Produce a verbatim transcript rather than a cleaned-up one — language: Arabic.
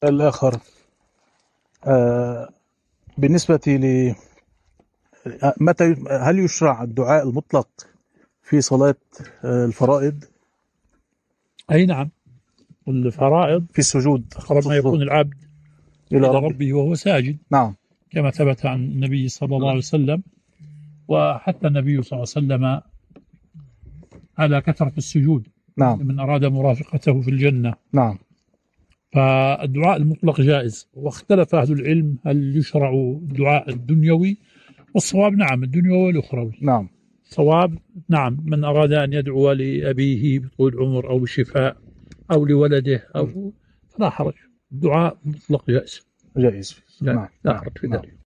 الآخر آه بالنسبة ل متى هل يشرع الدعاء المطلق في صلاة آه الفرائض؟ أي نعم، الفرائض في السجود أقرب ما يكون العبد إلى إلى ربه. ربه وهو ساجد، نعم، كما ثبت عن النبي صلى الله عليه وسلم، وحتى النبي صلى الله عليه وسلم على كثرة السجود. نعم، من أراد مرافقته في الجنة. نعم، فالدعاء المطلق جائز، واختلف أهل العلم هل يشرع الدعاء الدنيوي، والصواب نعم الدنيوي والأخروي. نعم، صواب نعم، من أراد أن يدعو لأبيه بطول عمر أو بالشفاء أو لولده أو فلا حرج، الدعاء مطلق جائز جائز. لا, نعم، لا نعم، حرج في نعم. ذلك.